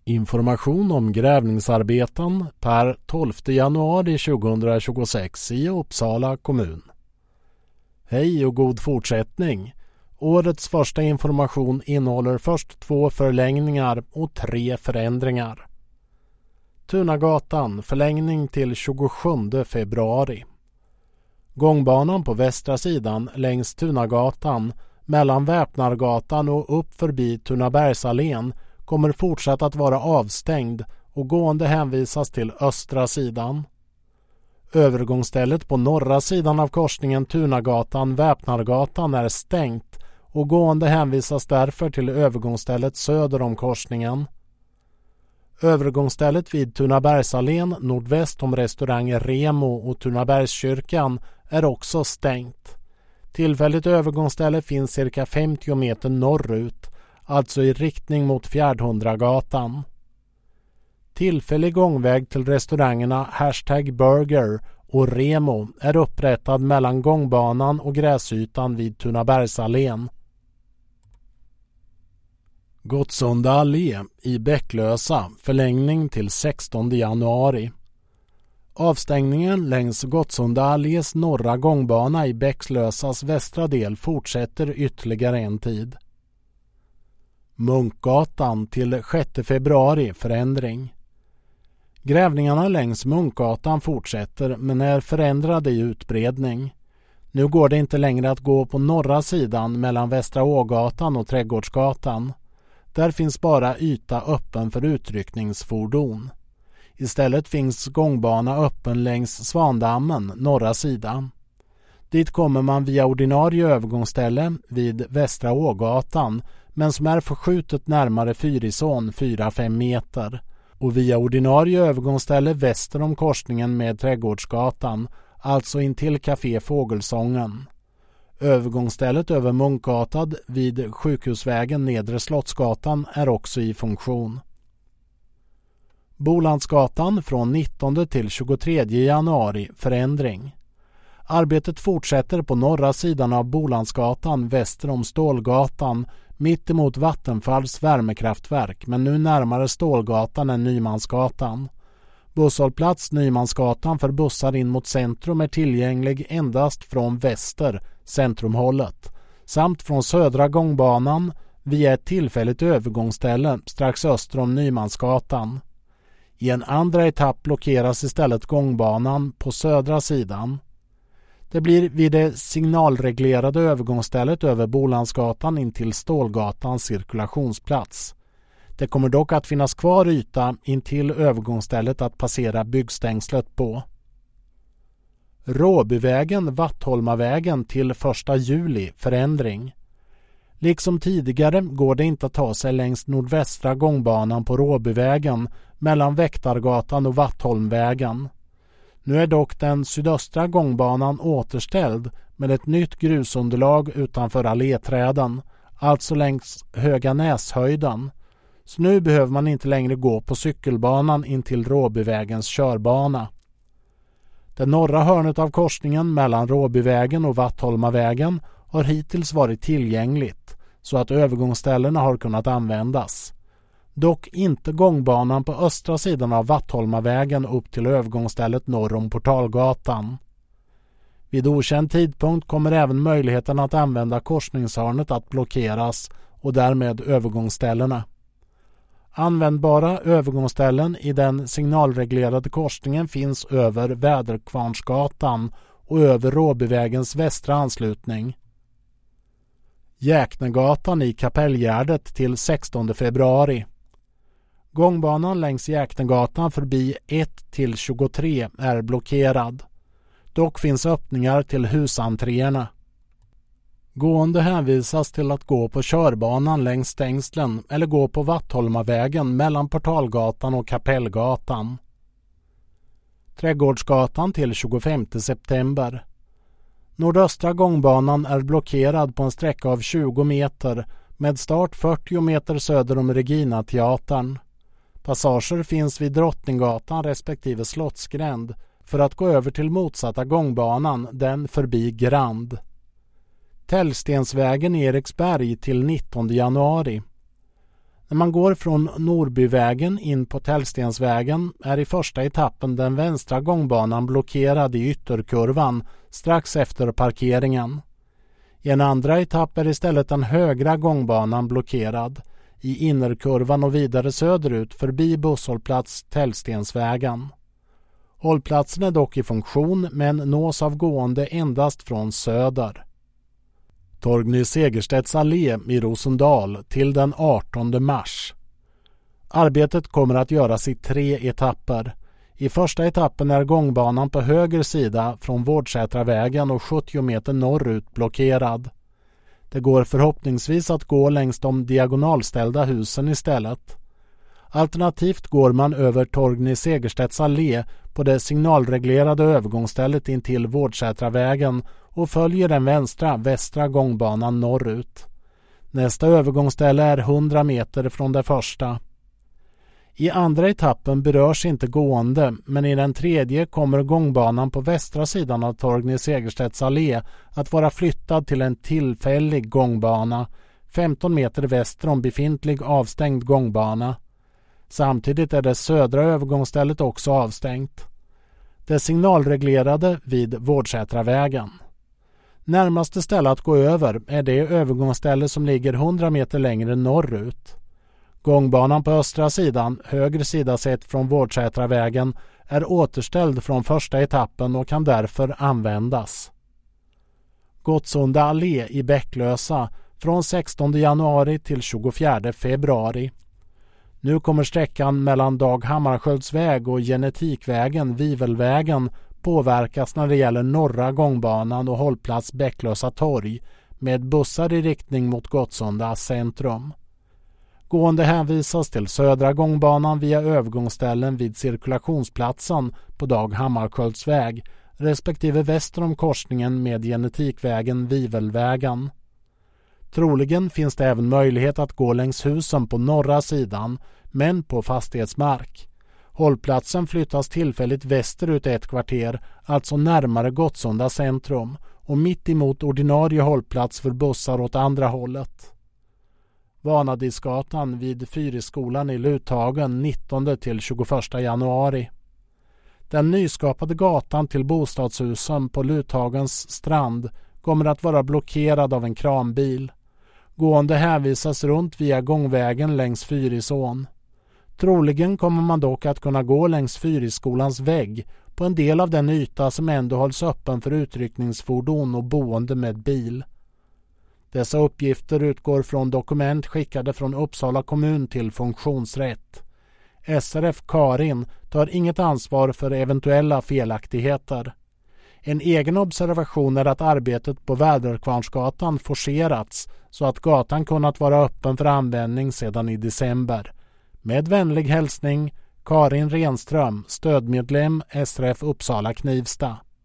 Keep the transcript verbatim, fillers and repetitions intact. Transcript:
Information om grävningsarbeten per tolfte januari tjugohundratjugosex i Uppsala kommun. Hej och god fortsättning. Årets första information innehåller först två förlängningar och tre förändringar. Tunagatan förlängning till tjugosjunde februari. Gångbanan på västra sidan längs Tunagatan mellan Väpnargatan och upp förbi Tunabergsallén kommer fortsatt att vara avstängd och gående hänvisas till östra sidan. Övergångsstället på norra sidan av korsningen Tunagatan-Väpnargatan är stängt och gående hänvisas därför till övergångsstället söder om korsningen. Övergångsstället vid Tunabergsallén nordväst om restaurang Remo och Tunabergskyrkan är också stängt. Tillfälligt övergångsställe finns cirka femtio meter norrut, alltså i riktning mot Fjärdhundragatan. Tillfällig gångväg till restaurangerna Hashtag Burger och Remo är upprättad mellan gångbanan och gräsytan vid Tunabergsallén. Gottsunda allé i Bäcklösa förlängning till sextonde januari. Avstängningen längs Gottsunda allés norra gångbana i Bäcklösas västra del fortsätter ytterligare en tid. Munkgatan till sjätte februari förändring. Grävningarna längs Munkgatan fortsätter men är förändrade i utbredning. Nu går det inte längre att gå på norra sidan mellan Västra Ågatan och Trädgårdsgatan. Där finns bara yta öppen för utryckningsfordon. Istället finns gångbana öppen längs Svandammen, norra sidan. Dit kommer man via ordinarie övergångsställe vid Västra Ågatan men som är förskjutet närmare Fyrisån fyra till fem meter och via ordinarie övergångsställe väster om korsningen med Trädgårdsgatan, alltså intill Café Fågelsången. Övergångsstället över Munkgatan vid Sjukhusvägen nedre Slottsgatan är också i funktion. Bolandsgatan från nittonde till tjugotredje januari förändring. Arbetet fortsätter på norra sidan av Bolandsgatan väster om Stålgatan mitt emot Vattenfalls värmekraftverk men nu närmare Stålgatan än Nymansgatan. Busshållplats Nymansgatan för bussar in mot centrum är tillgänglig endast från väster, centrumhållet, samt från södra gångbanan via ett tillfälligt övergångsställe strax öster om Nymansgatan. I en andra etapp blockeras istället gångbanan på södra sidan. Det blir vid det signalreglerade övergångsstället över Bolandsgatan in till Stålgatans cirkulationsplats. Det kommer dock att finnas kvar yta in till övergångsstället att passera byggstängslet på. Råbyvägen, Vattholmavägen till första juli förändring. Liksom tidigare går det inte att ta sig längs nordvästra gångbanan på Råbyvägen mellan Väktargatan och Vattholmvägen. Nu är dock den sydöstra gångbanan återställd med ett nytt grusunderlag utanför alléträden, alltså längs Höga Näshöjden. Så nu behöver man inte längre gå på cykelbanan in till Råbyvägens körbana. Det norra hörnet av korsningen mellan Råbyvägen och Vattholmavägen har hittills varit tillgängligt så att övergångsställena har kunnat användas. Dock inte gångbanan på östra sidan av Vattholmavägen upp till övergångsstället norr om Portalgatan. Vid okänd tidpunkt kommer även möjligheten att använda korsningshörnet att blockeras och därmed övergångsställena. Användbara övergångsställen i den signalreglerade korsningen finns över Väderkvarnsgatan och över Råbyvägens västra anslutning. Jäknegatan i Kapellgärdet till sextonde februari. Gångbanan längs Jäknegatan förbi ett till tjugotre är blockerad. Dock finns öppningar till husentréerna. Gående hänvisas till att gå på körbanan längs stängslen eller gå på Vattholmavägen mellan Portalgatan och Kapellgatan. Trädgårdsgatan till tjugofemte september. Nordöstra gångbanan är blockerad på en sträcka av tjugo meter med start fyrtio meter söder om Regina-teatern. Passager finns vid Drottninggatan respektive Slottsgränd för att gå över till motsatta gångbanan, den förbi Grand. Tällstensvägen i Eriksberg till nittonde januari. När man går från Norbyvägen in på Tällstensvägen är i första etappen den vänstra gångbanan blockerad i ytterkurvan strax efter parkeringen. I en andra etapp är istället den högra gångbanan blockerad i innerkurvan och vidare söderut förbi busshållplats Tällstensvägen. Hållplatsen är dock i funktion men nås av gående endast från söder. Torgny Segerstedts allé i Rosendal till den artonde mars. Arbetet kommer att göras i tre etapper. I första etappen är gångbanan på höger sida från Vårdsätravägen och sjuttio meter norrut blockerad. Det går förhoppningsvis att gå längs de diagonalställda husen istället. Alternativt går man över Torgny Segerstedts allé på det signalreglerade övergångsstället in till Vårdsätravägen och följer den vänstra västra gångbanan norrut. Nästa övergångsställe är hundra meter från det första. I andra etappen berörs inte gående, men i den tredje kommer gångbanan på västra sidan av Torgny Segerstedts allé att vara flyttad till en tillfällig gångbana femton meter väster om befintlig avstängd gångbana. Samtidigt är det södra övergångsstället också avstängt. Det signalreglerade vid Vårdsätravägen. Närmaste ställe att gå över är det övergångsställe som ligger hundra meter längre norrut. Gångbanan på östra sidan, höger sida sett från Vårdsätravägen, är återställd från första etappen och kan därför användas. Gottsunda allé i Bäcklösa från sextonde januari till tjugofjärde februari. Nu kommer sträckan mellan Dag Hammarskjöldsväg och Genetikvägen, Vivelvägen, påverkas när det gäller norra gångbanan och hållplats Bäcklösa torg med bussar i riktning mot Gottsunda centrum. Gående hänvisas till södra gångbanan via övergångsställen vid cirkulationsplatsen på Dag Hammarskjöldsväg respektive väster om korsningen med Genetikvägen, Vivelvägen. Troligen finns det även möjlighet att gå längs husen på norra sidan, men på fastighetsmark. Hållplatsen flyttas tillfälligt västerut ett kvarter, alltså närmare Gottsunda centrum, och mitt emot ordinarie hållplats för bussar åt andra hållet. Vanadisgatan vid Fyrisskolan i Luthagen nittonde till tjugoförsta januari. Den nyskapade gatan till bostadshusen på Luthagens strand kommer att vara blockerad av en kranbil. Gående hänvisas runt via gångvägen längs Fyrisån. Troligen kommer man dock att kunna gå längs Fyrisskolans vägg på en del av den yta som ändå hålls öppen för utryckningsfordon och boende med bil. Dessa uppgifter utgår från dokument skickade från Uppsala kommun till funktionsrätt. S R F Karin tar inget ansvar för eventuella felaktigheter. En egen observation är att arbetet på Väderkvarnsgatan forcerats så att gatan kunnat vara öppen för användning sedan i december. Med vänlig hälsning, Karin Renström, stödmedlem S R F Uppsala Knivsta.